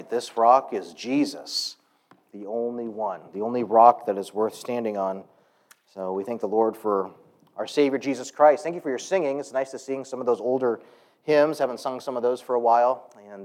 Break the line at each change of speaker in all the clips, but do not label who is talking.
This rock is Jesus, the only one, the only rock that is worth standing on. So we thank the Lord for our Savior, Jesus Christ. Thank you for your singing. It's nice to sing some of those older hymns. Haven't sung some of those for a while. And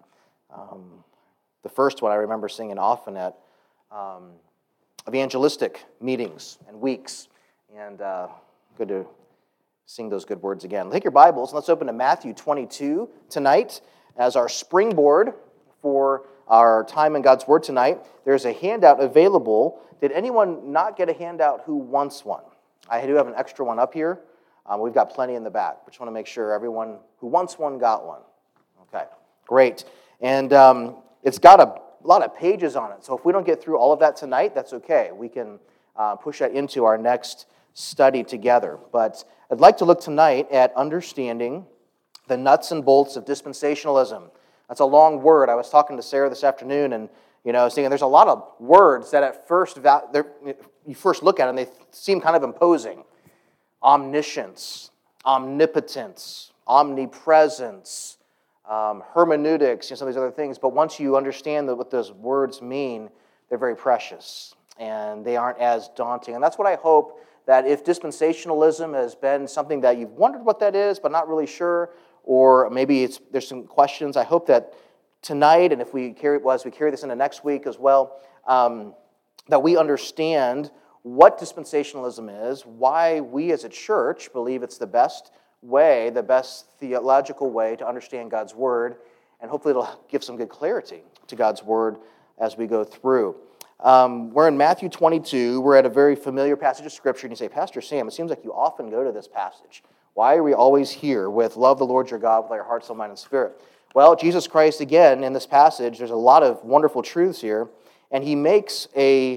the first one I remember singing often at evangelistic meetings and weeks. And good to sing those good words again. Take your Bibles and let's open to Matthew 22 tonight as our springboard for our time in God's Word tonight. There's a handout available. Did anyone not get a handout who wants one? I do have an extra one up here. We've got plenty in the back. Just want to make sure everyone who wants one got one. Okay, great. And it's got a lot of pages on it. So if we don't get through all of that tonight, that's okay. We can push that into our next study together. But I'd like to look tonight at understanding the nuts and bolts of dispensationalism. That's a long word. I was talking to Sarah this afternoon, and I was thinking there's a lot of words that at first you first look at them, they seem kind of imposing. Omniscience, omnipotence, omnipresence, hermeneutics, some of these other things. But once you understand what those words mean, they're very precious, and they aren't as daunting. And that's what I hope, that if dispensationalism has been something that you've wondered what that is, but not really sure, or maybe there's some questions, I hope that tonight, and if we carry this into next week as well, that we understand what dispensationalism is, why we as a church believe it's the best way, the best theological way to understand God's Word, and hopefully it'll give some good clarity to God's Word as we go through. We're in Matthew 22. We're at a very familiar passage of Scripture, and you say, Pastor Sam, it seems like you often go to this passage. Why are we always here with love the Lord your God with all your heart, soul, mind, and spirit? Well, Jesus Christ, again, in this passage, there's a lot of wonderful truths here, and he makes a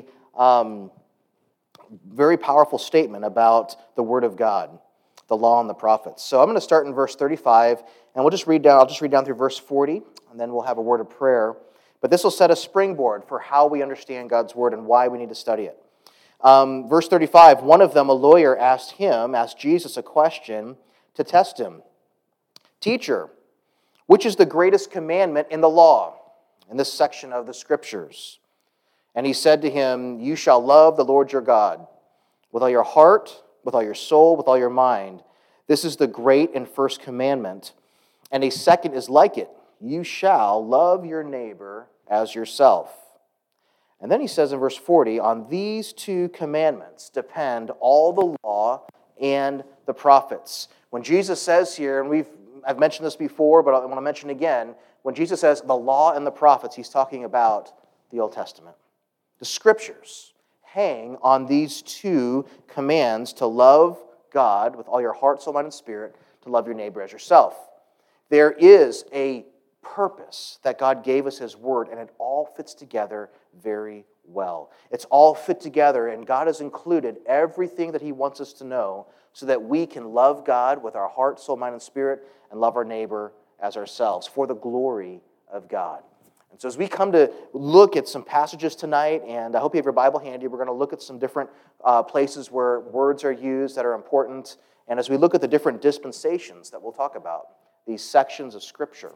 very powerful statement about the Word of God, the law and the prophets. So I'm going to start in verse 35, and I'll just read down through verse 40, and then we'll have a word of prayer. But this will set a springboard for how we understand God's Word and why we need to study it. Verse 35, one of them, a lawyer, asked Jesus a question to test him. Teacher, which is the greatest commandment in the law? In this section of the Scriptures. And he said to him, you shall love the Lord your God with all your heart, with all your soul, with all your mind. This is the great and first commandment. And a second is like it. You shall love your neighbor as yourself. And then he says in verse 40, on these two commandments depend all the law and the prophets. When Jesus says here, and I've mentioned this before, but I want to mention again, when Jesus says the law and the prophets, he's talking about the Old Testament. The Scriptures hang on these two commands to love God with all your heart, soul, mind, and spirit, to love your neighbor as yourself. There is a purpose that God gave us His Word, and it all fits together very well. It's all fit together, and God has included everything that He wants us to know so that we can love God with our heart, soul, mind, and spirit, and love our neighbor as ourselves for the glory of God. And so as we come to look at some passages tonight, and I hope you have your Bible handy, we're going to look at some different places where words are used that are important, and as we look at the different dispensations that we'll talk about, these sections of Scripture,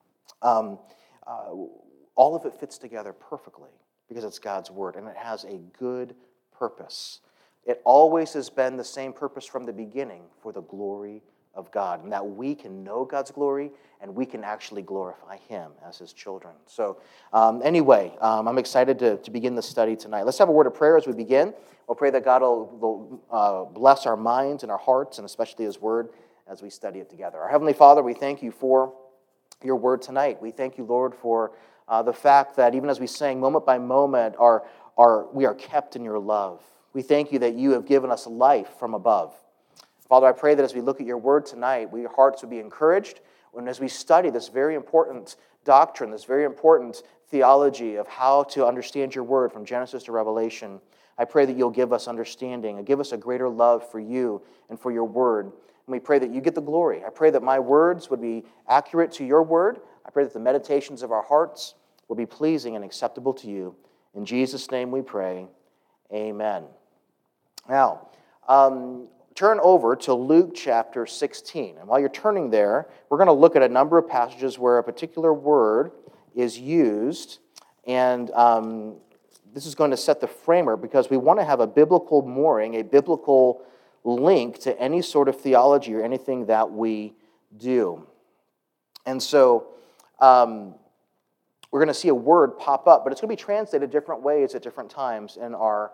all of it fits together perfectly because it's God's Word, and it has a good purpose. It always has been the same purpose from the beginning, for the glory of God, and that we can know God's glory and we can actually glorify Him as His children. So anyway, I'm excited to begin the study tonight. Let's have a word of prayer as we begin. We'll pray that God will bless our minds and our hearts, and especially His Word as we study it together. Our Heavenly Father, we thank You for Your Word tonight. We thank You, Lord, for the fact that even as we sang moment by moment, we are kept in Your love. We thank You that You have given us life from above. Father, I pray that as we look at Your Word tonight, our hearts would be encouraged, and as we study this very important doctrine, this very important theology of how to understand Your Word from Genesis to Revelation, I pray that You'll give us understanding and give us a greater love for You and for Your Word. And we pray that You get the glory. I pray that my words would be accurate to Your Word. I pray that the meditations of our hearts will be pleasing and acceptable to You. In Jesus' name we pray, amen. Now, turn over to Luke chapter 16. And while you're turning there, we're going to look at a number of passages where a particular word is used, and this is going to set the framework because we want to have a biblical mooring, a biblical link to any sort of theology or anything that we do. And so we're going to see a word pop up, but it's going to be translated different ways at different times in our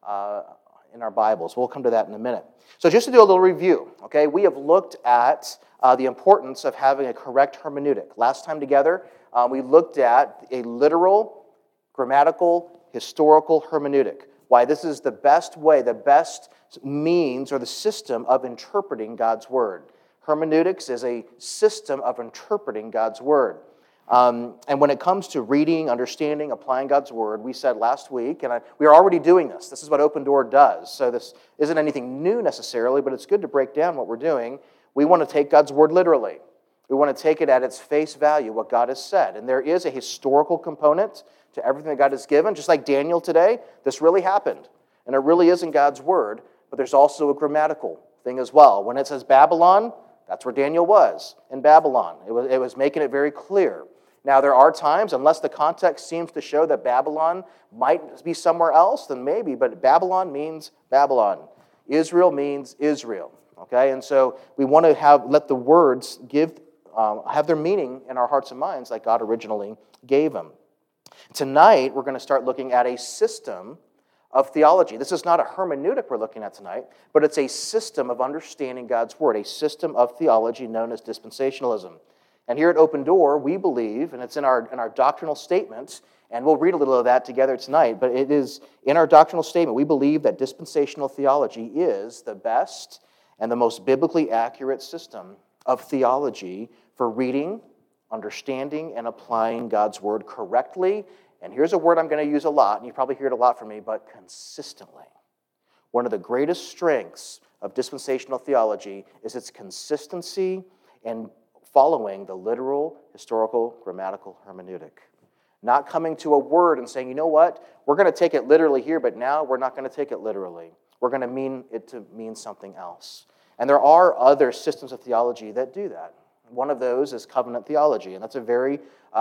Bibles. We'll come to that in a minute. So just to do a little review, okay, we have looked at the importance of having a correct hermeneutic. Last time together, we looked at a literal, grammatical, historical hermeneutic. Why this is the best way, the best means or the system of interpreting God's Word. Hermeneutics is a system of interpreting God's Word. And when it comes to reading, understanding, applying God's Word, we said last week, and we are already doing this. This is what Open Door does. So this isn't anything new necessarily, but it's good to break down what we're doing. We want to take God's Word literally. We want to take it at its face value, what God has said. And there is a historical component to everything that God has given. Just like Daniel today, this really happened. And it really is in God's Word, but there's also a grammatical thing as well. When it says Babylon, that's where Daniel was, in Babylon. It was making it very clear. Now, there are times, unless the context seems to show that Babylon might be somewhere else, then maybe, but Babylon means Babylon. Israel means Israel, okay? And so we want to let the words have their meaning in our hearts and minds like God originally gave them. Tonight, we're going to start looking at a system of theology. This is not a hermeneutic we're looking at tonight, but it's a system of understanding God's Word, a system of theology known as dispensationalism. And here at Open Door, we believe, and it's in our doctrinal statement, and we'll read a little of that together tonight, but it is in our doctrinal statement, we believe that dispensational theology is the best and the most biblically accurate system of theology for reading, understanding, and applying God's Word correctly. And here's a word I'm going to use a lot, and you probably hear it a lot from me, but consistently. One of the greatest strengths of dispensational theology is its consistency and following the literal, historical, grammatical hermeneutic. Not coming to a word and saying, you know what, we're going to take it literally here, but now we're not going to take it literally. We're going to mean it to mean something else. And there are other systems of theology that do that. One of those is covenant theology, and that's a very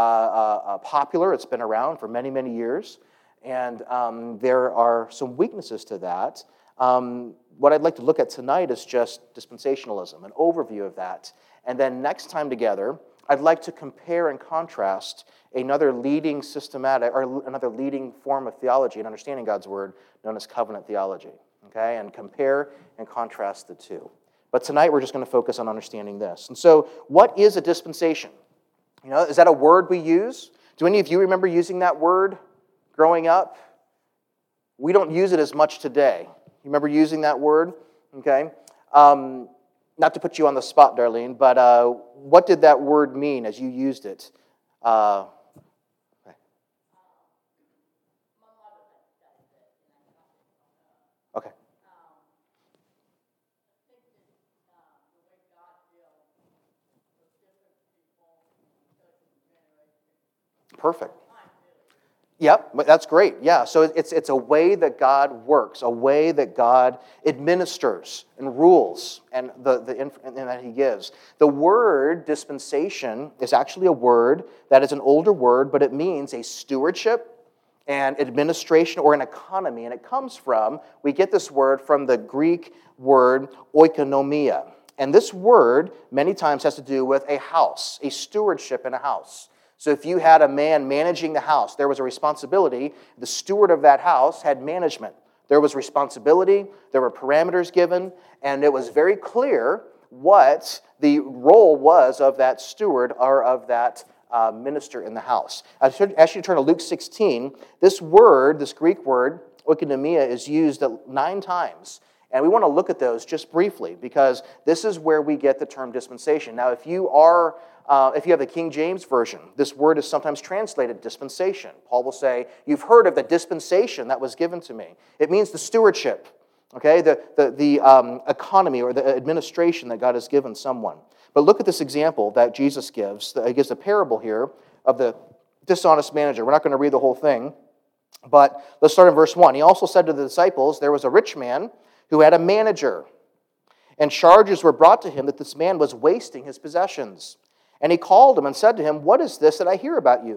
popular. It's been around for many, many years, and there are some weaknesses to that. What I'd like to look at tonight is just dispensationalism, an overview of that. And then next time together, I'd like to compare and contrast another leading systematic or another leading form of theology and understanding God's Word known as covenant theology. Okay, and compare and contrast the two. But tonight we're just going to focus on understanding this. And so, what is a dispensation? You know, is that a word we use? Do any of you remember using that word growing up? We don't use it as much today. You remember using that word? Okay. Not to put you on the spot, Darlene, but what did that word mean as you used it? Okay. Perfect. Yep, that's great. Yeah, so it's a way that God works, a way that God administers and rules and that He gives. The word dispensation is actually a word that is an older word, but it means a stewardship and administration or an economy. And it comes from, we get this word from the Greek word oikonomia. And this word many times has to do with a house, a stewardship in a house. So if you had a man managing the house, there was a responsibility. The steward of that house had management. There was responsibility, there were parameters given, and it was very clear what the role was of that steward or of that minister in the house. I ask you to turn to Luke 16. This word, this Greek word, oikonomia, is used 9 times. And we want to look at those just briefly because this is where we get the term dispensation. Now, if you have the King James Version, this word is sometimes translated dispensation. Paul will say, you've heard of the dispensation that was given to me. It means the stewardship, okay, the economy or the administration that God has given someone. But look at this example that Jesus gives. He gives a parable here of the dishonest manager. We're not going to read the whole thing, but let's start in verse 1. He also said to the disciples, there was a rich man who had a manager, and charges were brought to him that this man was wasting his possessions. And he called him and said to him, what is this that I hear about you?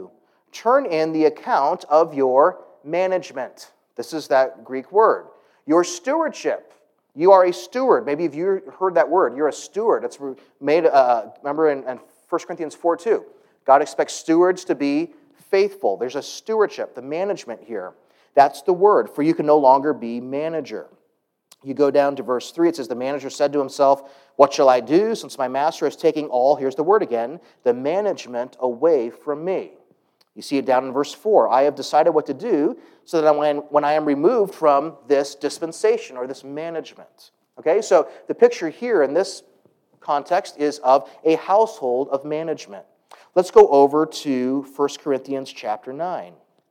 turn in the account of your management. This is that Greek word. Your stewardship. You are a steward. Maybe if you heard that word, you're a steward. It's made, remember in 1 Corinthians 4:2, God expects stewards to be faithful. There's a stewardship, the management here. That's the word, for you can no longer be manager. You go down to verse 3, it says, the manager said to himself, what shall I do since my master is taking all, here's the word again, the management away from me? You see it down in verse 4. I have decided what to do so that when I am removed from this dispensation or this management. Okay, so the picture here in this context is of a household of management. Let's go over to 1 Corinthians chapter 9.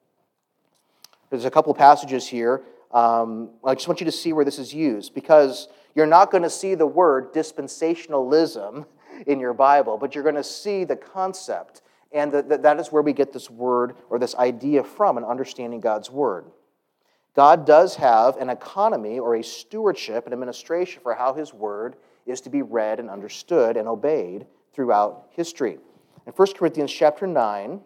There's a couple passages here. I just want you to see where this is used, because you're not going to see the word dispensationalism in your Bible, but you're going to see the concept. And that is where we get this word or this idea from in understanding God's word. God does have an economy or a stewardship and administration for how his word is to be read and understood and obeyed throughout history. In 1 Corinthians chapter 9,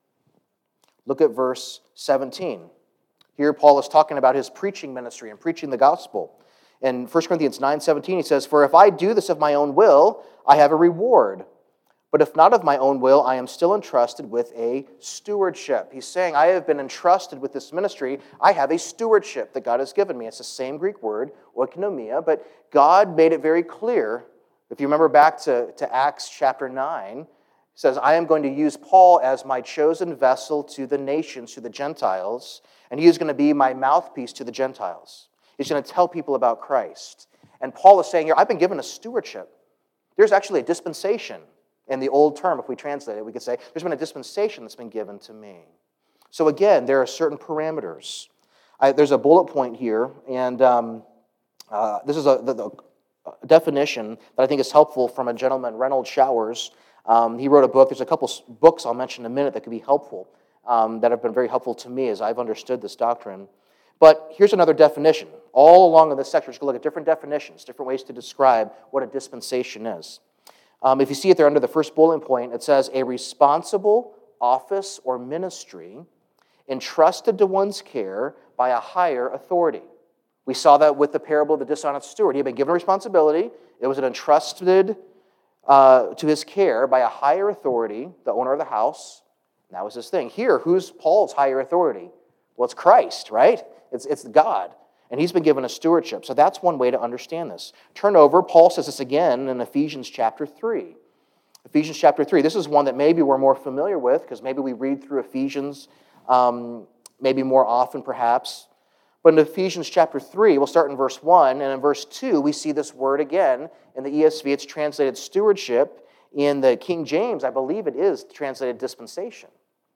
look at verse 17. Here Paul is talking about his preaching ministry and preaching the gospel. In 1 Corinthians 9:17 he says, for if I do this of my own will, I have a reward. But if not of my own will, I am still entrusted with a stewardship. He's saying, I have been entrusted with this ministry. I have a stewardship that God has given me. It's the same Greek word, oikonomia, but God made it very clear. If you remember back to Acts chapter 9, it says, I am going to use Paul as my chosen vessel to the nations, to the Gentiles, and he is going to be my mouthpiece to the Gentiles. He's going to tell people about Christ. And Paul is saying here, I've been given a stewardship. There's actually a dispensation. In the old term, if we translate it, we could say, there's been a dispensation that's been given to me. So again, there are certain parameters. There's a bullet point here, and this is the definition that I think is helpful from a gentleman, Reynold Showers. He wrote a book. There's a couple books I'll mention in a minute that could be helpful, that have been very helpful to me as I've understood this doctrine. But here's another definition. All along in this section, we're going to look at different definitions, different ways to describe what a dispensation is. If you see it there under the first bullet point, it says, a responsible office or ministry entrusted to one's care by a higher authority. We saw that with the parable of the dishonest steward. He had been given a responsibility. It was entrusted to his care by a higher authority, the owner of the house. And that was his thing. Here, who's Paul's higher authority? Well, it's Christ, right? It's God. And he's been given a stewardship. So that's one way to understand this. Turn over. Paul says this again in Ephesians chapter 3. Ephesians chapter 3. This is one that maybe we're more familiar with because maybe we read through Ephesians maybe more often perhaps. But in Ephesians chapter 3, we'll start in verse 1. And in verse 2, we see this word again. In the ESV, it's translated stewardship. In the King James, I believe it is translated dispensation.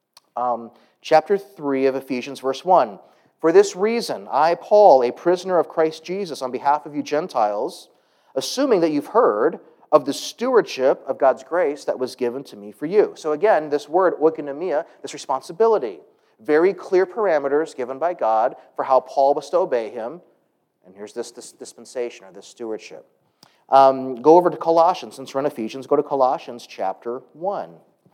Chapter 3 of Ephesians, verse 1. For this reason, I, Paul, a prisoner of Christ Jesus, on behalf of you Gentiles, assuming that you've heard of the stewardship of God's grace that was given to me for you. So again, this word, oikonomia, this responsibility. Very clear parameters given by God for how Paul was to obey him. And here's this dispensation or this stewardship. Go over to Colossians. Since we're in Ephesians, go to Colossians chapter 1.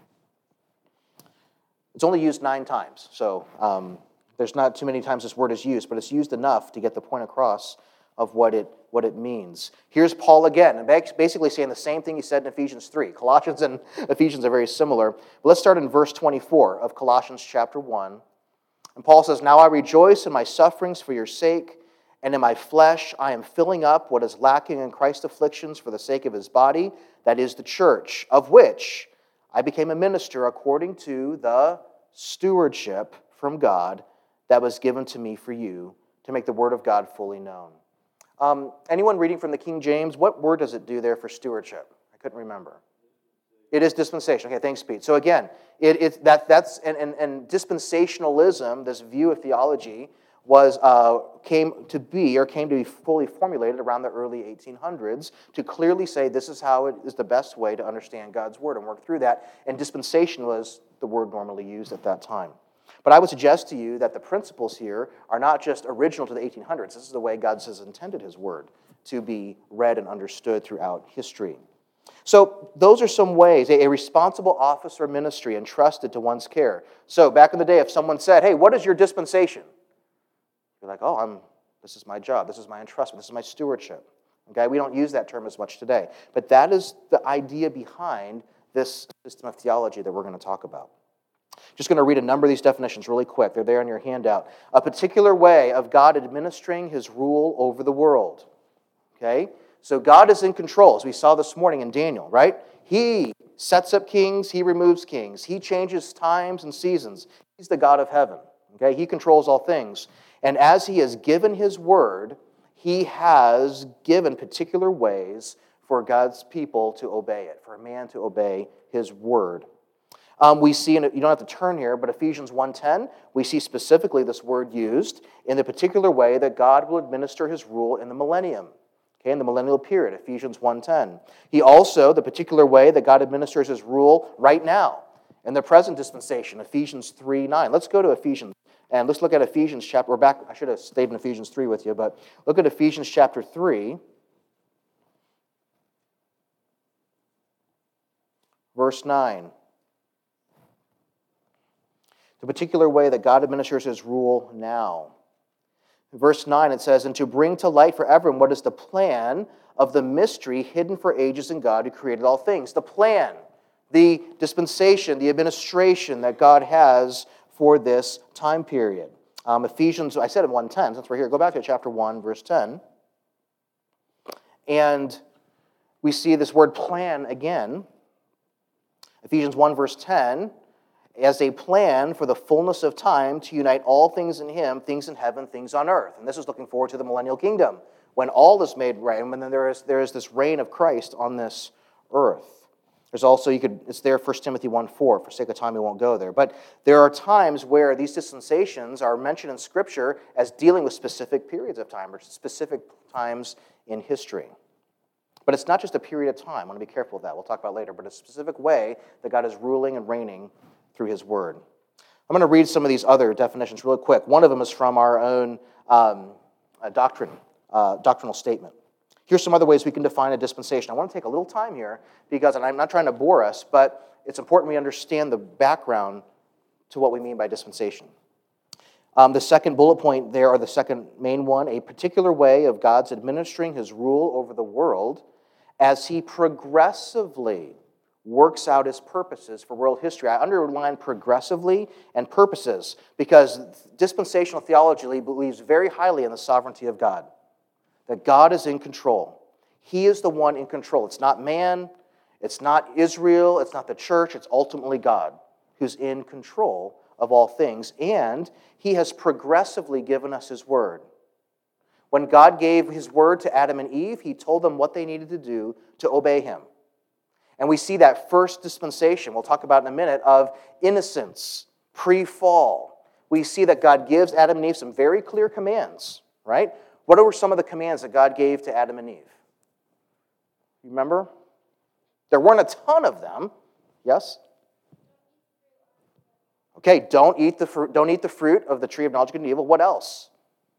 It's only used 9 times, so there's not too many times this word is used, but it's used enough to get the point across of what it means. Here's Paul again, and basically saying the same thing he said in Ephesians 3. Colossians and Ephesians are very similar. But let's start in verse 24 of Colossians chapter 1. And Paul says, now I rejoice in my sufferings for your sake, and in my flesh I am filling up what is lacking in Christ's afflictions for the sake of his body, that is the church, of which I became a minister according to the stewardship from God that was given to me for you to make the word of God fully known. Anyone reading from the King James, what word does it do there for stewardship? I couldn't remember. It is dispensation. Okay, thanks, Pete. So again, that's dispensationalism, this view of theology, came to be fully formulated around the early 1800s to clearly say this is how it is the best way to understand God's word and work through that. And dispensation was the word normally used at that time. But I would suggest to you that the principles here are not just original to the 1800s. This is the way God has intended his word to be read and understood throughout history. So those are some ways a responsible office or ministry entrusted to one's care. So back in the day, if someone said, hey, what is your dispensation? You're like, this is my job, this is my entrustment, this is my stewardship. Okay, we don't use that term as much today. But that is the idea behind this system of theology that we're going to talk about. Just going to read a number of these definitions really quick. They're there on your handout. A particular way of God administering his rule over the world. Okay? So God is in control, as we saw this morning in Daniel, right? He sets up kings, he removes kings. He changes times and seasons. He's the God of heaven. Okay? He controls all things. And as he has given his word, he has given particular ways for God's people to obey it, for a man to obey his word. We see, you don't have to turn here, but Ephesians 1:10, we see specifically this word used in the particular way that God will administer his rule in the millennium, okay, in the millennial period, Ephesians 1:10. He also, the particular way that God administers his rule right now, in the present dispensation, Ephesians 3:9. Let's go to Ephesians, and let's look at Ephesians chapter, we're back, I should have stayed in Ephesians 3 with you, but look at Ephesians chapter 3, verse 9. The particular way that God administers his rule now. In verse 9 it says, and to bring to light for everyone what is the plan of the mystery hidden for ages in God who created all things. The plan, the dispensation, the administration that God has for this time period. Ephesians, I said in 1:10, since we're here, go back to chapter 1, verse 10. And we see this word plan again. Ephesians 1, verse 10, as a plan for the fullness of time to unite all things in him, things in heaven, things on earth. And this is looking forward to the millennial kingdom, when all is made right, and then there is this reign of Christ on this earth. There's also, it's there, 1 Timothy 1:4. For sake of time, we won't go there. But there are times where these dispensations are mentioned in Scripture as dealing with specific periods of time or specific times in history. But it's not just a period of time. I want to be careful of that. We'll talk about it later. But a specific way that God is ruling and reigning through his word. I'm going to read some of these other definitions really quick. One of them is from our own doctrinal statement. Here's some other ways we can define a dispensation. I want to take a little time here because, and I'm not trying to bore us, but it's important we understand the background to what we mean by dispensation. The second bullet point there, or the second main one, a particular way of God's administering his rule over the world as he progressively works out his purposes for world history. I underline progressively and purposes because dispensational theology believes very highly in the sovereignty of God, that God is in control. He is the one in control. It's not man, it's not Israel, it's not the church, it's ultimately God who's in control of all things, and he has progressively given us his word. When God gave his word to Adam and Eve, he told them what they needed to do to obey him. And we see that first dispensation, we'll talk about in a minute, of innocence, pre-fall. We see that God gives Adam and Eve some very clear commands, right? What were some of the commands that God gave to Adam and Eve? You remember? There weren't a ton of them. Yes? Okay, don't eat the fruit of the tree of knowledge of good and evil. What else?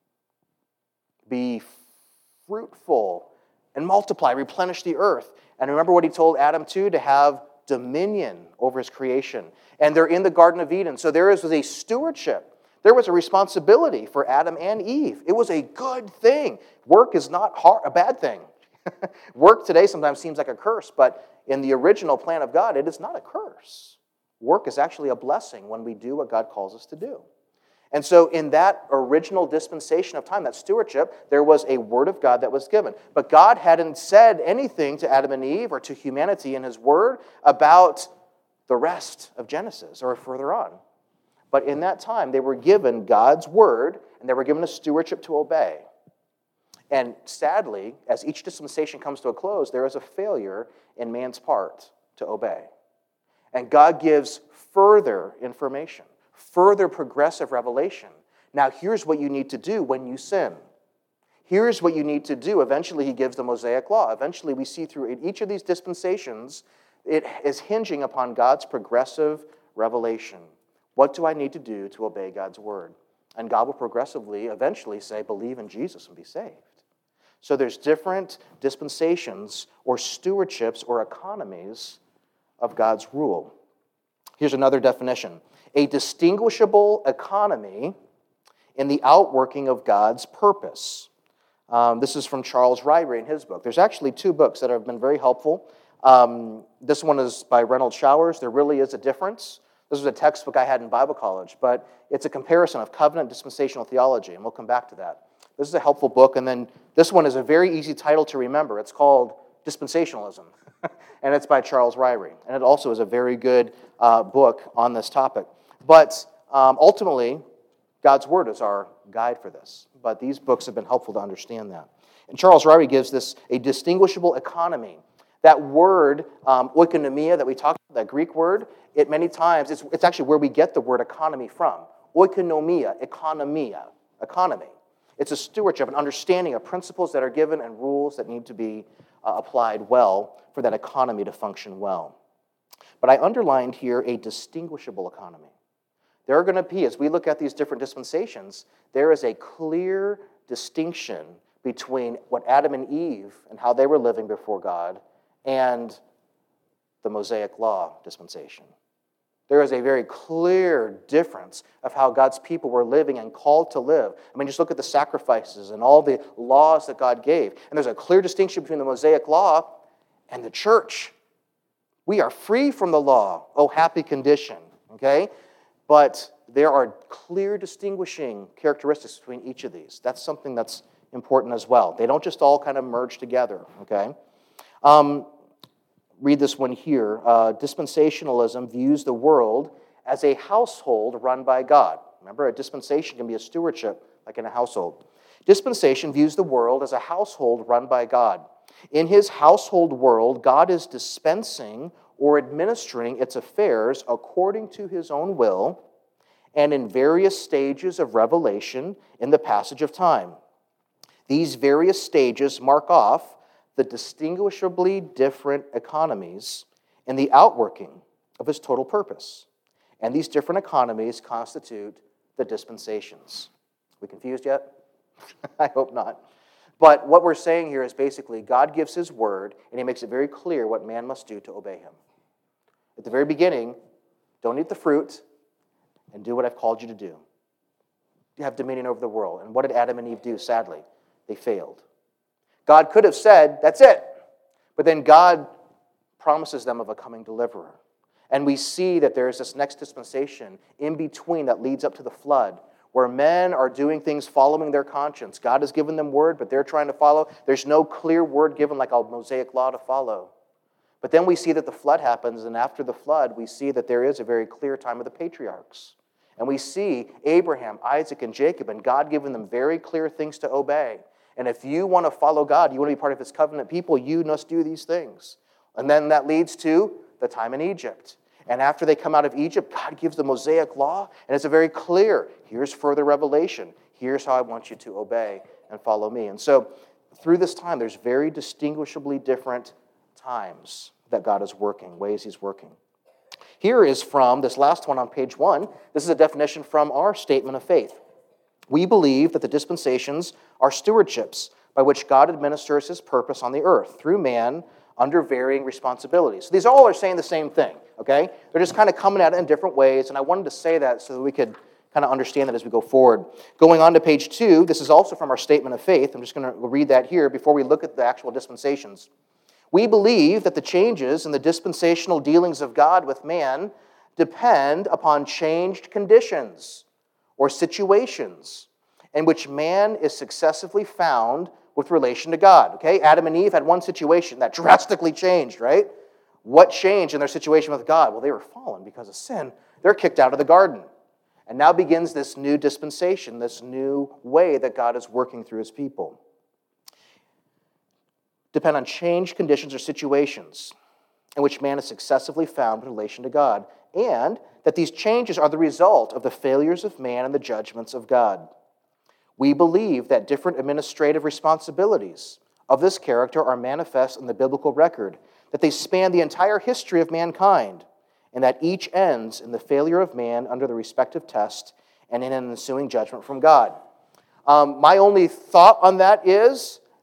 Be fruitful and multiply, replenish the earth. And remember what he told Adam too, to have dominion over his creation. And they're in the Garden of Eden. So there was a stewardship. There was a responsibility for Adam and Eve. It was a good thing. Work is not a bad thing. Work today sometimes seems like a curse, but in the original plan of God, it is not a curse. Work is actually a blessing when we do what God calls us to do. And so in that original dispensation of time, that stewardship, there was a word of God that was given. But God hadn't said anything to Adam and Eve or to humanity in his word about the rest of Genesis or further on. But in that time, they were given God's word, and they were given a stewardship to obey. And sadly, as each dispensation comes to a close, there is a failure in man's part to obey. And God gives further information, further progressive revelation. Now, here's what you need to do when you sin. Here's what you need to do. Eventually, he gives the Mosaic Law. Eventually, we see through each of these dispensations, it is hinging upon God's progressive revelation. What do I need to do to obey God's word? And God will progressively, eventually say, believe in Jesus and be saved. So there's different dispensations or stewardships or economies of God's rule. Here's another definition. A distinguishable economy in the outworking of God's purpose. This is from Charles Ryrie in his book. There's actually two books that have been very helpful. This one is by Reynold Showers. There really is a difference. This was a textbook I had in Bible college, but it's a comparison of covenant dispensational theology, and we'll come back to that. This is a helpful book, and then this one is a very easy title to remember. It's called Dispensationalism, and it's by Charles Ryrie, and it also is a very good book on this topic. But ultimately, God's Word is our guide for this, but these books have been helpful to understand that. And Charles Ryrie gives this a distinguishable economy. That word, oikonomia, that we talked about, that Greek word, it many times, it's actually where we get the word economy from. Oikonomia, economy. It's a stewardship, an understanding of principles that are given and rules that need to be applied well for that economy to function well. But I underlined here a distinguishable economy. There are going to be, as we look at these different dispensations, there is a clear distinction between what Adam and Eve and how they were living before God and the Mosaic Law dispensation. There is a very clear difference of how God's people were living and called to live. I mean, just look at the sacrifices and all the laws that God gave. And there's a clear distinction between the Mosaic Law and the church. We are free from the law. Oh, happy condition, okay? But there are clear distinguishing characteristics between each of these. That's something that's important as well. They don't just all kind of merge together, okay? Read this one here. Dispensationalism views the world as a household run by God. Remember, a dispensation can be a stewardship, like in a household. Dispensation views the world as a household run by God. In his household world, God is dispensing or administering its affairs according to his own will and in various stages of revelation in the passage of time. These various stages mark off the distinguishably different economies in the outworking of his total purpose. And these different economies constitute the dispensations. We confused yet? I hope not. But what we're saying here is basically God gives his word, and he makes it very clear what man must do to obey him. At the very beginning, don't eat the fruit and do what I've called you to do. You have dominion over the world. And what did Adam and Eve do, sadly? They failed. God could have said, that's it. But then God promises them of a coming deliverer. And we see that there is this next dispensation in between that leads up to the flood, where men are doing things following their conscience. God has given them word, but they're trying to follow. There's no clear word given like a Mosaic law to follow. But then we see that the flood happens, and after the flood, we see that there is a very clear time of the patriarchs. And we see Abraham, Isaac, and Jacob, and God giving them very clear things to obey. And if you want to follow God, you want to be part of his covenant people, you must do these things. And then that leads to the time in Egypt. And after they come out of Egypt, God gives the Mosaic law, and it's a very clear, here's further revelation. Here's how I want you to obey and follow me. And so through this time, there's very distinguishably different times that God is working, ways he's working. Here is from this last one on page 1. This is a definition from our statement of faith. We believe that the dispensations are stewardships by which God administers his purpose on the earth through man under varying responsibilities. So these all are saying the same thing, okay? They're just kind of coming at it in different ways, and I wanted to say that so that we could kind of understand that as we go forward. Going on to page 2, this is also from our statement of faith. I'm just going to read that here before we look at the actual dispensations. We believe that the changes in the dispensational dealings of God with man depend upon changed conditions or situations in which man is successively found with relation to God. Okay, Adam and Eve had one situation that drastically changed, right? What changed in their situation with God? Well, they were fallen because of sin. They're kicked out of the garden. And now begins this new dispensation, this new way that God is working through his people. Depend on changed conditions or situations in which man is successively found in relation to God, and that these changes are the result of the failures of man and the judgments of God. We believe that different administrative responsibilities of this character are manifest in the biblical record, that they span the entire history of mankind, and that each ends in the failure of man under the respective test and in an ensuing judgment from God. My only thought on that is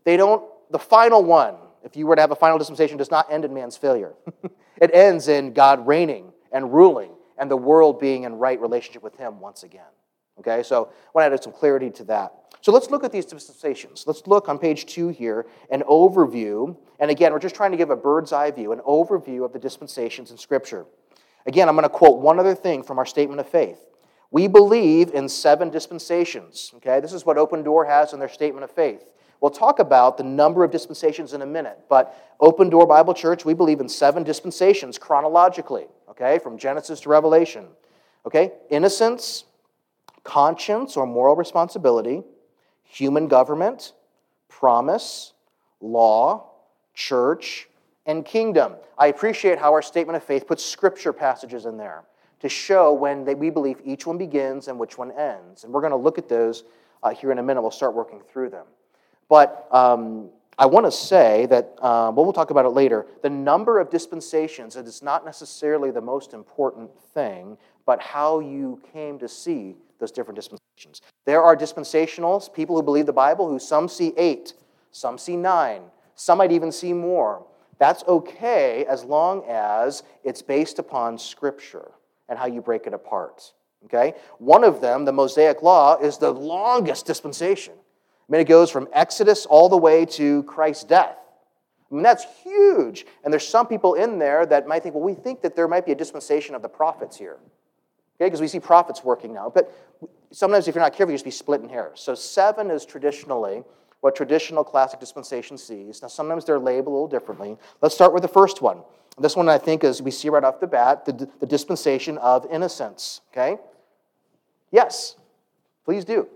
the final one, if you were to have a final dispensation, does not end in man's failure. It ends in God reigning and ruling and the world being in right relationship with him once again. Okay, so I want to add some clarity to that. So let's look at these dispensations. Let's look on page 2 here, an overview. And again, we're just trying to give a bird's eye view, an overview of the dispensations in Scripture. Again, I'm going to quote one other thing from our statement of faith. We believe in 7 dispensations. Okay, this is what Open Door has in their statement of faith. We'll talk about the number of dispensations in a minute, but Open Door Bible Church, we believe in 7 dispensations chronologically, okay, from Genesis to Revelation. Okay, innocence, conscience or moral responsibility, human government, promise, law, church, and kingdom. I appreciate how our statement of faith puts scripture passages in there to show when we believe each one begins and which one ends. And we're going to look at those here in a minute. We'll start working through them. But I want to say that, we'll talk about it later, the number of dispensations, it is not necessarily the most important thing, but how you came to see those different dispensations. There are dispensationalists, people who believe the Bible, who some see 8, some see 9, some might even see more. That's okay as long as it's based upon Scripture and how you break it apart. Okay? One of them, the Mosaic Law, is the longest dispensation. I mean, it goes from Exodus all the way to Christ's death. I mean, that's huge. And there's some people in there that might think, well, we think that there might be a dispensation of the prophets here. Okay, because we see prophets working now. But sometimes if you're not careful, you just be splitting hairs. So 7 is traditionally what traditional classic dispensation sees. Now, sometimes they're labeled a little differently. Let's start with the first one. This one, I think, is we see right off the bat, the dispensation of innocence. Okay? Yes, please do.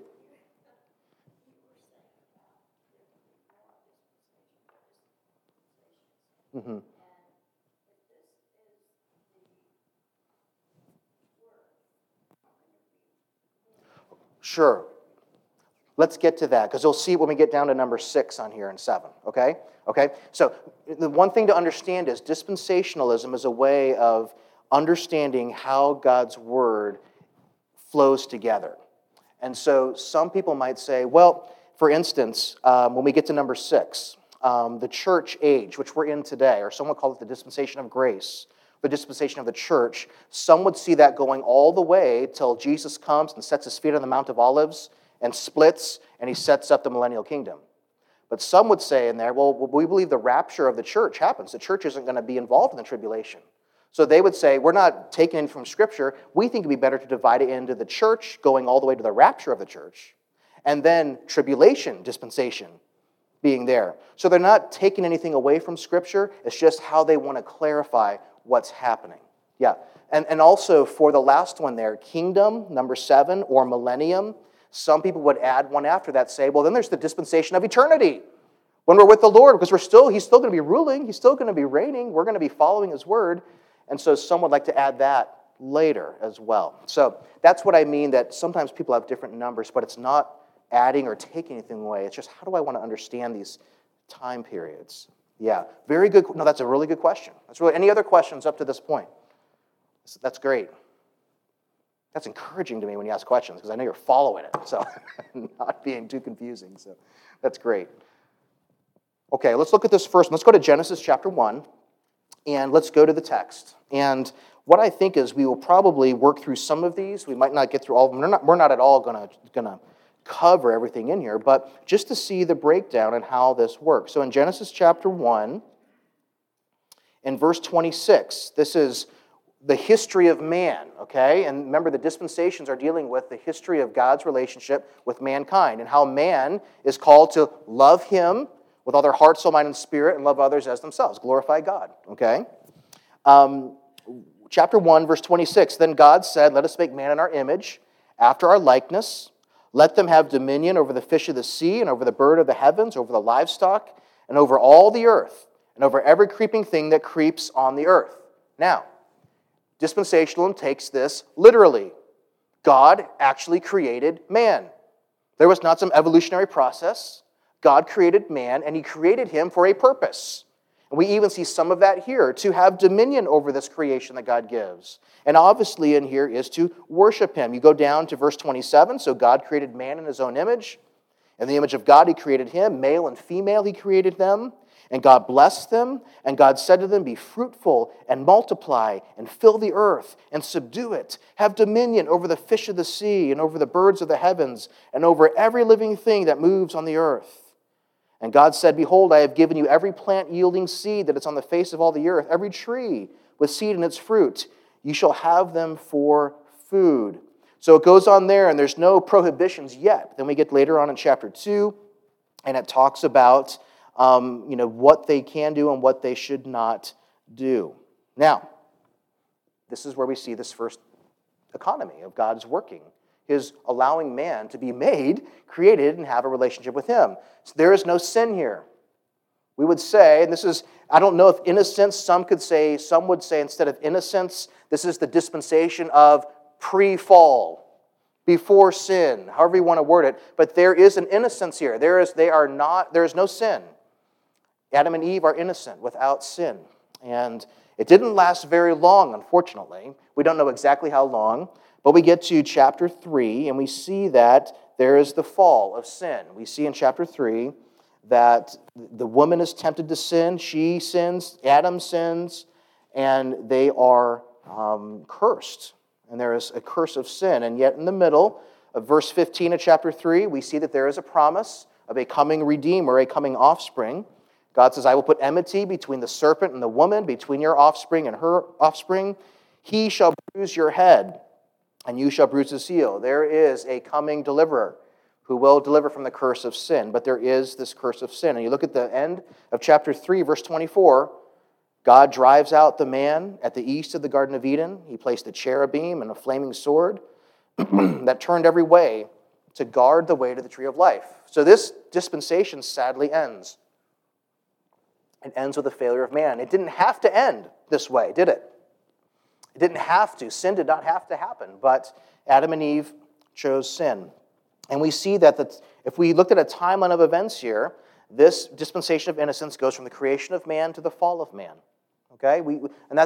Mm-hmm. Sure. Let's get to that, because you'll see when we get down to number 6 on here in 7, okay? Okay? So the one thing to understand is dispensationalism is a way of understanding how God's Word flows together. And so some people might say, well, for instance, when we get to number 6, the church age, which we're in today, or some would call it the dispensation of grace, the dispensation of the church, some would see that going all the way till Jesus comes and sets his feet on the Mount of Olives and splits, and he sets up the millennial kingdom. But some would say in there, well, we believe the rapture of the church happens. The church isn't going to be involved in the tribulation. So they would say, we're not taking it from Scripture. We think it would be better to divide it into the church, going all the way to the rapture of the church, and then tribulation dispensation being there. So they're not taking anything away from Scripture. It's just how they want to clarify what's happening. Yeah. And also for the last one there, kingdom, number 7, or millennium, some people would add one after that, say, well, then there's the dispensation of eternity. When we're with the Lord, because he's still going to be ruling, he's still going to be reigning, we're going to be following his word. And so some would like to add that later as well. So that's what I mean, that sometimes people have different numbers, but it's not adding or taking anything away. It's just, how do I want to understand these time periods? Yeah, very good. No, that's a really good question. Any other questions up to this point? That's great. That's encouraging to me when you ask questions, because I know you're following it, so not being too confusing. So that's great. Okay, let's look at this first. Let's go to Genesis chapter 1, and let's go to the text. And what I think is we will probably work through some of these. We might not get through all of them. We're not at all going to cover everything in here, but just to see the breakdown and how this works. So in Genesis chapter 1, in verse 26, this is the history of man, okay? And remember, the dispensations are dealing with the history of God's relationship with mankind and how man is called to love him with all their heart, soul, mind, and spirit, and love others as themselves. Glorify God, okay? Chapter 1, verse 26, then God said, let us make man in our image, after our likeness. Let them have dominion over the fish of the sea and over the bird of the heavens, over the livestock, and over all the earth, and over every creeping thing that creeps on the earth. Now, dispensationalism takes this literally. God actually created man. There was not some evolutionary process. God created man, and he created him for a purpose. And we even see some of that here, to have dominion over this creation that God gives. And obviously in here is to worship him. You go down to verse 27, so God created man in his own image. In the image of God, he created him. Male and female, he created them. And God blessed them. And God said to them, be fruitful and multiply and fill the earth and subdue it. Have dominion over the fish of the sea and over the birds of the heavens and over every living thing that moves on the earth. And God said, behold, I have given you every plant yielding seed that is on the face of all the earth, every tree with seed in its fruit. You shall have them for food. So it goes on there, and there's no prohibitions yet. Then we get later on in chapter 2, and it talks about what they can do and what they should not do. Now, this is where we see this first economy of God's working, his allowing man to be made, created, and have a relationship with him. So there is no sin here. We would say, and this is, I don't know if innocence, some would say instead of innocence, this is the dispensation of pre-fall, before sin, however you want to word it. But there is an innocence here. There is no sin. Adam and Eve are innocent without sin. And it didn't last very long, unfortunately. We don't know exactly how long. But we get to chapter 3, and we see that there is the fall of sin. We see in chapter 3 that the woman is tempted to sin. She sins, Adam sins, and they are cursed. And there is a curse of sin. And yet in the middle of verse 15 of chapter 3, we see that there is a promise of a coming Redeemer, a coming offspring. God says, I will put enmity between the serpent and the woman, between your offspring and her offspring. He shall bruise your head, and you shall bruise his heel. There is a coming deliverer who will deliver from the curse of sin. But there is this curse of sin. And you look at the end of chapter 3, verse 24, God drives out the man at the east of the Garden of Eden. He placed a cherubim and a flaming sword that turned every way to guard the way to the tree of life. So this dispensation sadly ends. It ends with the failure of man. It didn't have to end this way, did it? It didn't have to. Sin did not have to happen, but Adam and Eve chose sin. And we see that if we looked at a timeline of events here, this dispensation of innocence goes from the creation of man to the fall of man. Okay? We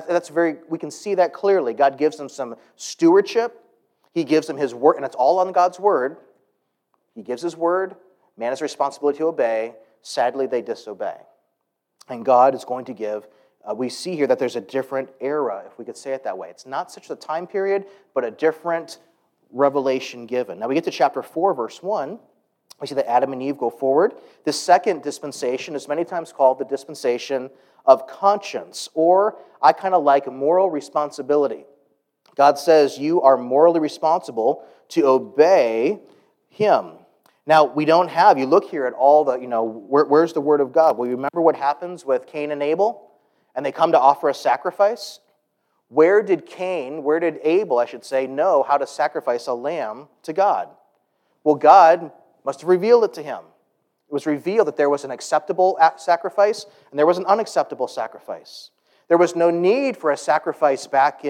can see that clearly. God gives them some stewardship. He gives them his word, and it's all on God's word. He gives his word. Man has a responsibility to obey. Sadly, they disobey. And God is going to give, we see here that there's a different era, if we could say it that way. It's not such a time period, but a different revelation given. Now we get to chapter 4, verse 1. We see that Adam and Eve go forward. This second dispensation is many times called the dispensation of conscience, or I kind of like moral responsibility. God says you are morally responsible to obey him. Now, we don't have, you look here at all the, where's the word of God? Well, you remember what happens with Cain and Abel? And they come to offer a sacrifice? Where did Abel, I should say, know how to sacrifice a lamb to God? Well, God must have revealed it to him. It was revealed that there was an acceptable sacrifice and there was an unacceptable sacrifice. There was no need for a sacrifice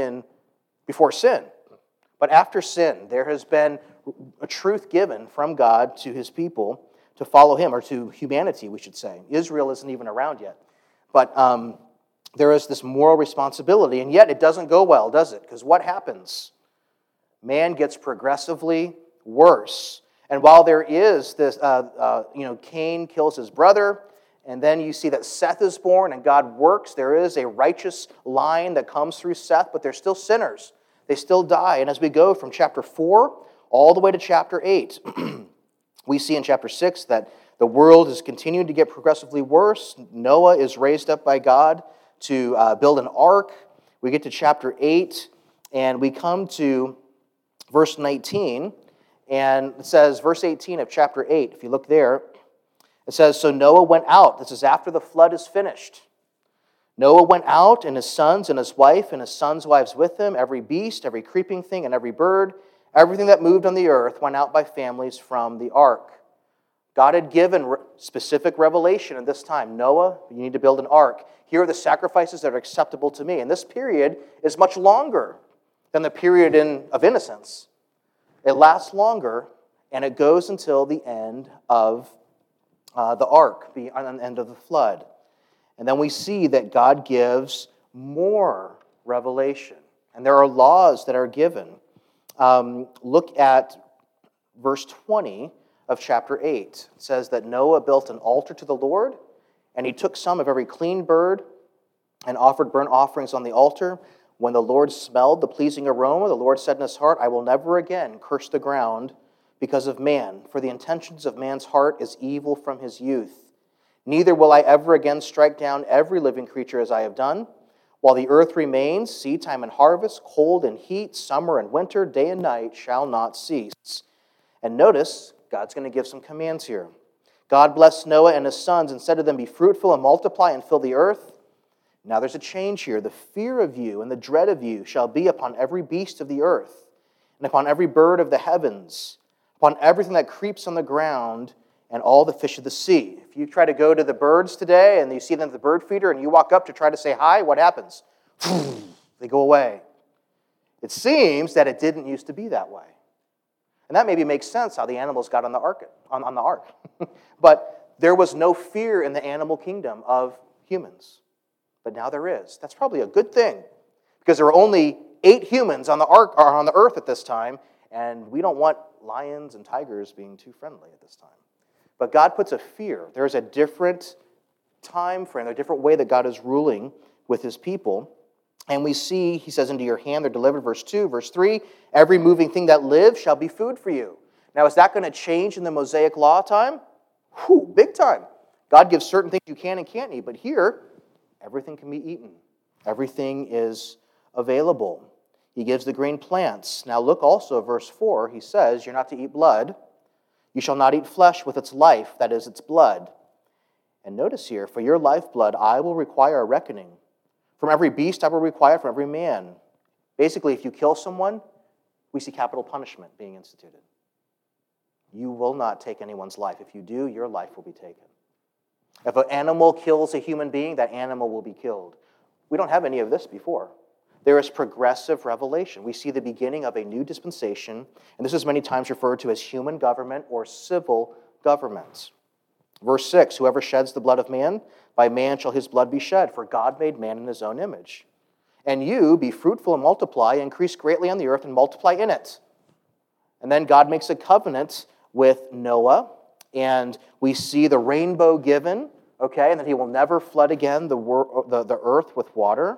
before sin. But after sin, there has been a truth given from God to his people to follow him, or to humanity, we should say. Israel isn't even around yet. But there is this moral responsibility, and yet it doesn't go well, does it? Because what happens? Man gets progressively worse. And while there is this, Cain kills his brother, and then you see that Seth is born and God works. There is a righteous line that comes through Seth, but they're still sinners. They still die. And as we go from chapter 4 all the way to chapter 8, we see in chapter 6 that the world is continuing to get progressively worse. Noah is raised up by God to build an ark. We get to chapter 8, and we come to verse 19, and it says, verse 18 of chapter 8, if you look there, it says, so Noah went out. This is after the flood is finished. Noah went out, and his sons and his wife and his sons' wives with him, every beast, every creeping thing, and every bird, everything that moved on the earth went out by families from the ark. God had given specific revelation at this time. Noah, you need to build an ark. Here are the sacrifices that are acceptable to me. And this period is much longer than the period of innocence. It lasts longer, and it goes until the end of the ark, the end of the flood. And then we see that God gives more revelation. And there are laws that are given. Look at verse 20 of chapter 8. It says that Noah built an altar to the Lord, and he took some of every clean bird and offered burnt offerings on the altar. When the Lord smelled the pleasing aroma, the Lord said in his heart, I will never again curse the ground because of man, for the intentions of man's heart is evil from his youth. Neither will I ever again strike down every living creature as I have done. While the earth remains, seedtime and harvest, cold and heat, summer and winter, day and night shall not cease. And notice, God's going to give some commands here. God blessed Noah and his sons and said to them, be fruitful and multiply and fill the earth. Now there's a change here. The fear of you and the dread of you shall be upon every beast of the earth, and upon every bird of the heavens, upon everything that creeps on the ground, and all the fish of the sea. If you try to go to the birds today and you see them at the bird feeder and you walk up to try to say hi, what happens? They go away. It seems that it didn't used to be that way. And that maybe makes sense how the animals got on the ark. But there was no fear in the animal kingdom of humans. But now there is. That's probably a good thing, because there were only 8 humans on the ark or on the earth at this time, and we don't want lions and tigers being too friendly at this time. But God puts a fear. There's a different time frame, a different way that God is ruling with his people. And we see, he says, into your hand they're delivered, verse 2. Verse 3, every moving thing that lives shall be food for you. Now, is that going to change in the Mosaic law time? Whew, big time. God gives certain things you can and can't eat, but here, everything can be eaten. Everything is available. He gives the green plants. Now look also at verse 4. He says, you're not to eat blood. You shall not eat flesh with its life, that is, its blood. And notice here, for your lifeblood I will require a reckoning. From every beast I will require from every man. Basically, if you kill someone, we see capital punishment being instituted. You will not take anyone's life. If you do, your life will be taken. If an animal kills a human being, that animal will be killed. We don't have any of this before. There is progressive revelation. We see the beginning of a new dispensation, and this is many times referred to as human government or civil government. Verse 6, whoever sheds the blood of man, by man shall his blood be shed, for God made man in his own image. And you, be fruitful and multiply, increase greatly on the earth and multiply in it. And then God makes a covenant with Noah, and we see the rainbow given, okay, and that he will never flood again the earth with water.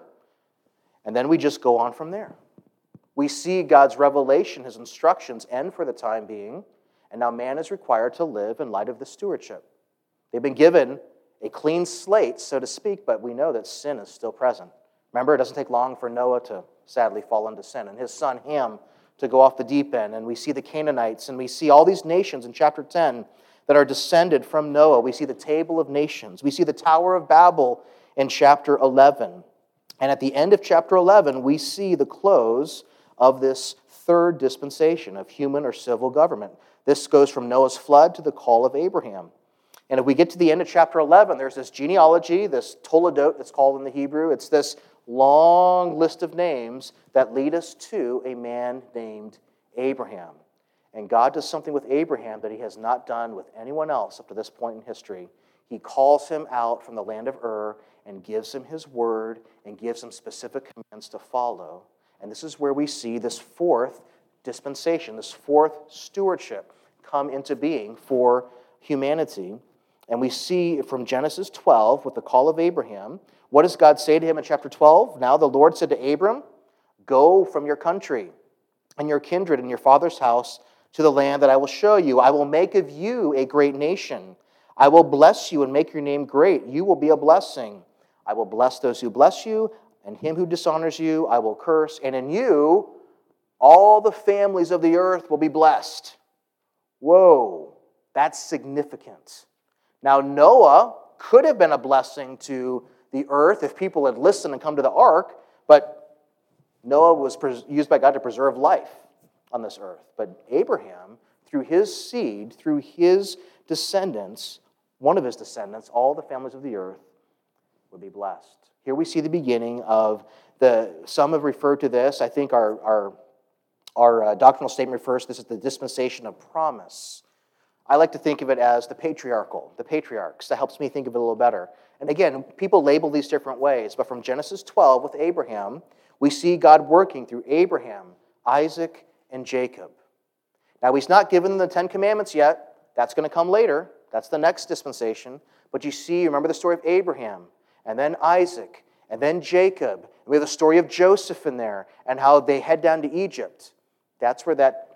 And then we just go on from there. We see God's revelation, his instructions end for the time being, and now man is required to live in light of the stewardship. They've been given a clean slate, so to speak, but we know that sin is still present. Remember, it doesn't take long for Noah to sadly fall into sin, and his son Ham to go off the deep end. And we see the Canaanites, and we see all these nations in chapter 10 that are descended from Noah. We see the table of nations. We see the Tower of Babel in chapter 11. And at the end of chapter 11, we see the close of this third dispensation of human or civil government. This goes from Noah's flood to the call of Abraham. And if we get to the end of chapter 11, there's this genealogy, this Toledot that's called in the Hebrew. It's this long list of names that lead us to a man named Abraham. And God does something with Abraham that he has not done with anyone else up to this point in history. He calls him out from the land of Ur and gives him his word and gives him specific commands to follow. And this is where we see this fourth dispensation, this fourth stewardship come into being for humanity. And we see from Genesis 12 with the call of Abraham, what does God say to him in chapter 12? Now the Lord said to Abram, go from your country and your kindred and your father's house to the land that I will show you. I will make of you a great nation. I will bless you and make your name great. You will be a blessing. I will bless those who bless you, and him who dishonors you I will curse. And in you, all the families of the earth will be blessed. Whoa, that's significant. Now, Noah could have been a blessing to the earth if people had listened and come to the ark, but Noah was used by God to preserve life on this earth. But Abraham, through his seed, through his descendants, one of his descendants, all the families of the earth would be blessed. Here we see the beginning of some have referred to this, I think our doctrinal statement refers to this as the dispensation of promise. I like to think of it as the patriarchs. That helps me think of it a little better. And again, people label these different ways, but from Genesis 12 with Abraham, we see God working through Abraham, Isaac, and Jacob. Now, he's not given the Ten Commandments yet. That's going to come later. That's the next dispensation. But you see, remember the story of Abraham, and then Isaac, and then Jacob. We have the story of Joseph in there, and how they head down to Egypt. That's where that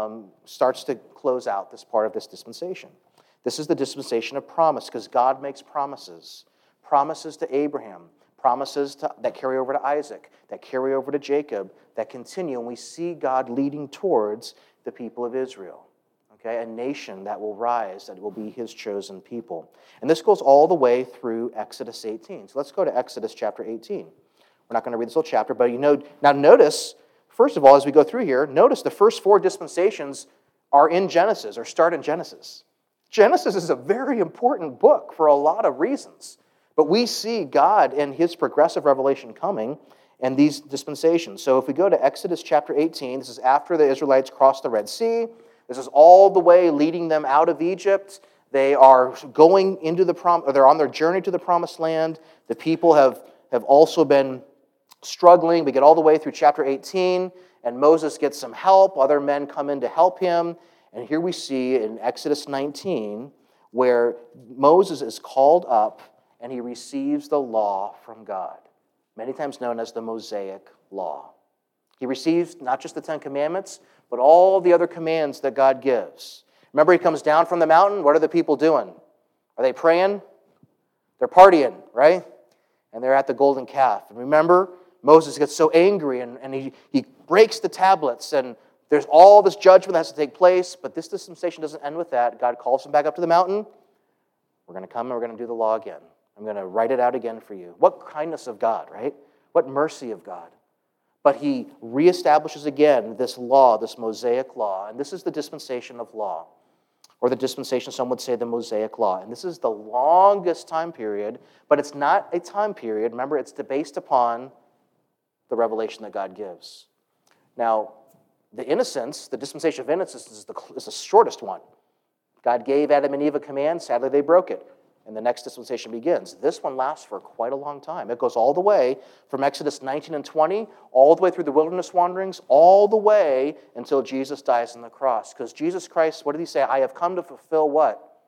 starts to close out this part of this dispensation. This is the dispensation of promise, because God makes promises. Promises to Abraham, promises that carry over to Isaac, that carry over to Jacob, that continue, and we see God leading towards the people of Israel. Okay, a nation that will rise, that will be his chosen people. And this goes all the way through Exodus 18. So let's go to Exodus chapter 18. We're not going to read this whole chapter, but now notice, first of all, as we go through here, notice the first 4 dispensations are in Genesis, or start in Genesis. Genesis is a very important book for a lot of reasons. But we see God and his progressive revelation coming and these dispensations. So if we go to Exodus chapter 18, this is after the Israelites crossed the Red Sea. This is all the way leading them out of Egypt. They are going into they're on their journey to the promised land. The people have also been struggling. We get all the way through chapter 18, and Moses gets some help. Other men come in to help him. And here we see in Exodus 19 where Moses is called up and he receives the law from God, many times known as the Mosaic Law. He receives not just the 10 Commandments, but all the other commands that God gives. Remember, he comes down from the mountain. What are the people doing? Are they praying? They're partying, right? And they're at the golden calf. And remember, Moses gets so angry and he breaks the tablets, and there's all this judgment that has to take place, but this dispensation doesn't end with that. God calls him back up to the mountain. We're going to come and we're going to do the law again. I'm going to write it out again for you. What kindness of God, right? What mercy of God. But he reestablishes again this law, this Mosaic law, and this is the dispensation of law, or the dispensation, some would say the Mosaic law. And this is the longest time period, but it's not a time period. Remember, it's based upon the revelation that God gives. Now, the innocence, the dispensation of innocence is the shortest one. God gave Adam and Eve a command. Sadly, they broke it. And the next dispensation begins. This one lasts for quite a long time. It goes all the way from Exodus 19 and 20, all the way through the wilderness wanderings, all the way until Jesus dies on the cross. Because Jesus Christ, what did he say? I have come to fulfill what?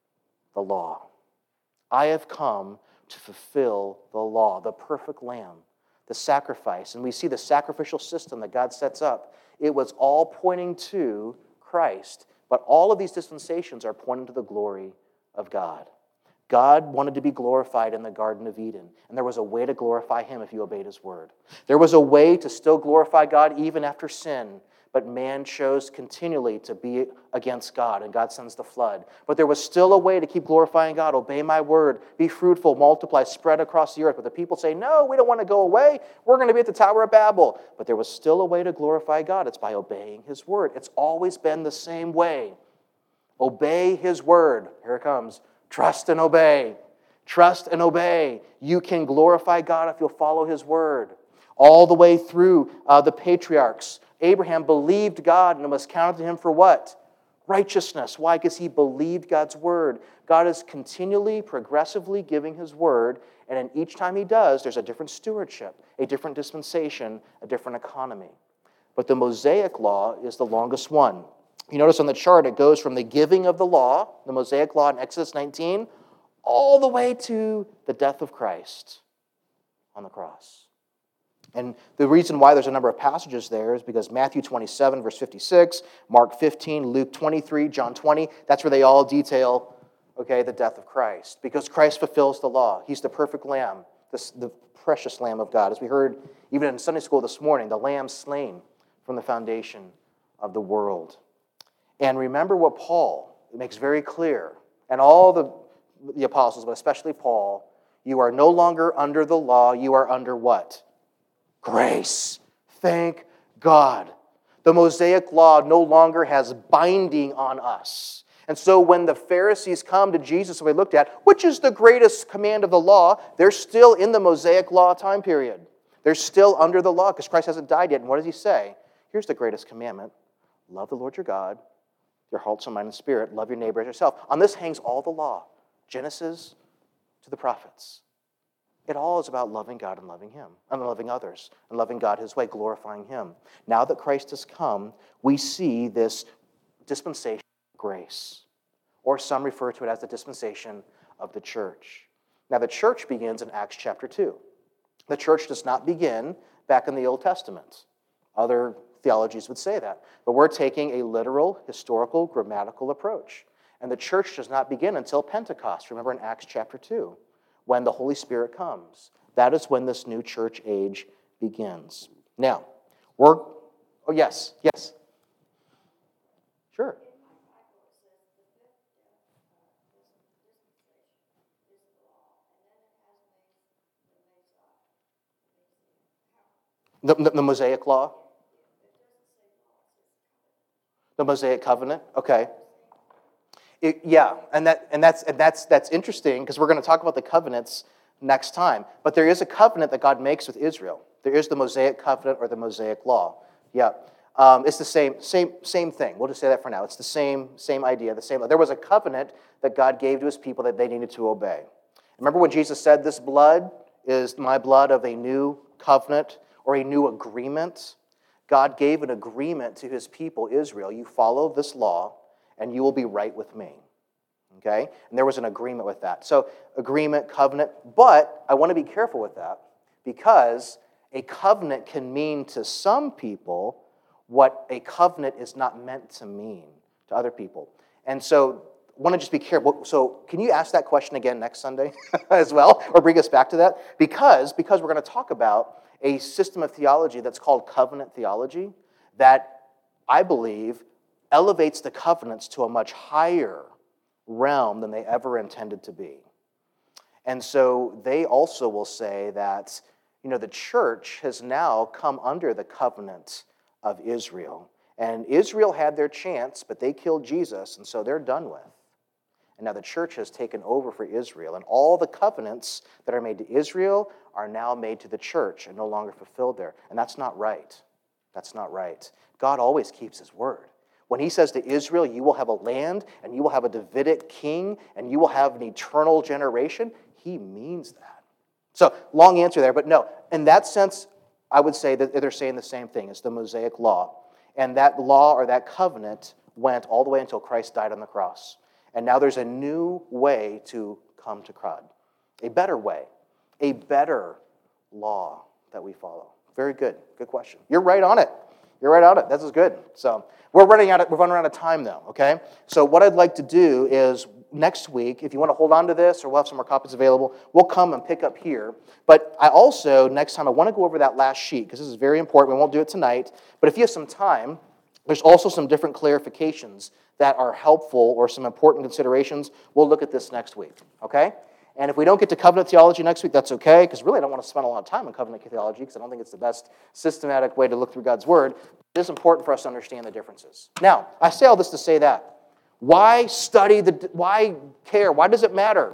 The law. I have come to fulfill the law, the perfect lamb, the sacrifice. And we see the sacrificial system that God sets up. It was all pointing to Christ. But all of these dispensations are pointing to the glory of God. God wanted to be glorified in the Garden of Eden, and there was a way to glorify him if you obeyed his word. There was a way to still glorify God even after sin, but man chose continually to be against God, and God sends the flood. But there was still a way to keep glorifying God. Obey my word, be fruitful, multiply, spread across the earth. But the people say, no, we don't want to go away. We're going to be at the Tower of Babel. But there was still a way to glorify God. It's by obeying his word. It's always been the same way. Obey his word. Here it comes. Trust and obey. Trust and obey. You can glorify God if you'll follow his word. All the way through the patriarchs. Abraham believed God and it was counted to him for what? Righteousness. Why? Because he believed God's word. God is continually, progressively giving his word, and in each time he does, there's a different stewardship, a different dispensation, a different economy. But the Mosaic law is the longest one. You notice on the chart, it goes from the giving of the law, the Mosaic law in Exodus 19, all the way to the death of Christ on the cross. And the reason why there's a number of passages there is because Matthew 27, verse 56, Mark 15, Luke 23, John 20, that's where they all detail, the death of Christ. Because Christ fulfills the law. He's the perfect lamb, the precious lamb of God. As we heard even in Sunday school this morning, the lamb slain from the foundation of the world. And remember what Paul makes very clear, and all the apostles, but especially Paul, you are no longer under the law, you are under what? Grace. Thank God. The Mosaic law no longer has binding on us. And so when the Pharisees come to Jesus, we looked at, which is the greatest command of the law, they're still in the Mosaic law time period. They're still under the law because Christ hasn't died yet. And what does he say? Here's the greatest commandment. Love the Lord your God, your heart, soul, mind, and spirit. Love your neighbor as yourself. On this hangs all the law, Genesis to the prophets. It all is about loving God and loving him, and loving others, and loving God his way, glorifying him. Now that Christ has come, we see this dispensation of grace. or some refer to it as the dispensation of the church. Now, the church begins in Acts chapter 2. The church does not begin back in the Old Testament. Other theologies would say that. But we're taking a literal, historical, grammatical approach. And the church does not begin until Pentecost. Remember in Acts chapter 2, when the Holy Spirit comes. That is when this new church age begins. Now, yes. Sure. The Mosaic law? The Mosaic covenant? Okay. And that's interesting because we're going to talk about the covenants next time. But there is a covenant that God makes with Israel. There is the Mosaic covenant or the Mosaic law. Yeah. It's the same thing. We'll just say that for now. It's the same idea. There was a covenant that God gave to his people that they needed to obey. Remember when Jesus said, "This blood is my blood of a new covenant or a new agreement"? God gave an agreement to his people, Israel. You follow this law, and you will be right with me. Okay? And there was an agreement with that. So, agreement, covenant, but I want to be careful with that because a covenant can mean to some people what a covenant is not meant to mean to other people. And so, I want to just be careful. So, can you ask that question again next Sunday as well, or bring us back to that? Because we're going to talk about a system of theology that's called covenant theology that I believe elevates the covenants to a much higher realm than they ever intended to be. And so they also will say that, the church has now come under the covenant of Israel. And Israel had their chance, but they killed Jesus, and so they're done with. And now the church has taken over for Israel, and all the covenants that are made to Israel are now made to the church and no longer fulfilled there. And that's not right. That's not right. God always keeps his word. When he says to Israel, you will have a land, and you will have a Davidic king, and you will have an eternal generation, he means that. So, long answer there, but no. In that sense, I would say that they're saying the same thing. It's the Mosaic law. And that law or that covenant went all the way until Christ died on the cross. And now there's a new way to come to God. A better way. A better law that we follow. Very good. Good question. You're right on it. This is good. So we're running out of time though, okay? So what I'd like to do is next week, if you want to hold on to this or we'll have some more copies available, we'll come and pick up here. But I also, next time, I want to go over that last sheet because this is very important. We won't do it tonight. But if you have some time, there's also some different clarifications that are helpful or some important considerations. We'll look at this next week, okay? And if we don't get to covenant theology next week, that's okay, because really I don't want to spend a lot of time on covenant theology because I don't think it's the best systematic way to look through God's word. It is important for us to understand the differences. Now, I say all this to say that. Why study why care? Why does it matter?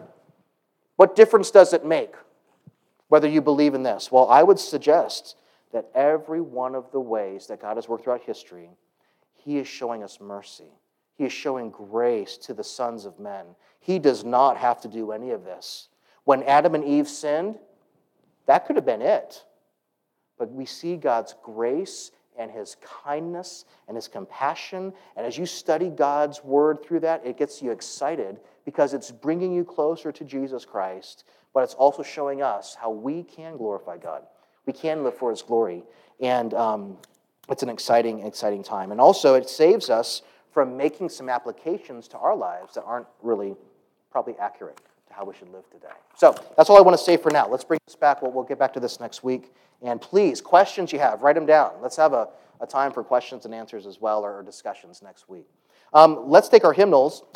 What difference does it make whether you believe in this? Well, I would suggest that every one of the ways that God has worked throughout history, he is showing us mercy. He is showing grace to the sons of men. He does not have to do any of this. When Adam and Eve sinned, that could have been it. But we see God's grace and his kindness and his compassion. And as you study God's word through that, it gets you excited because it's bringing you closer to Jesus Christ, but it's also showing us how we can glorify God. We can live for his glory. And it's an exciting time. And also, it saves us from making some applications to our lives that aren't really probably accurate to how we should live today. So that's all I want to say for now. Let's bring this back. We'll get back to this next week. And please, questions you have, write them down. Let's have a time for questions and answers as well, or discussions next week. Let's take our hymnals.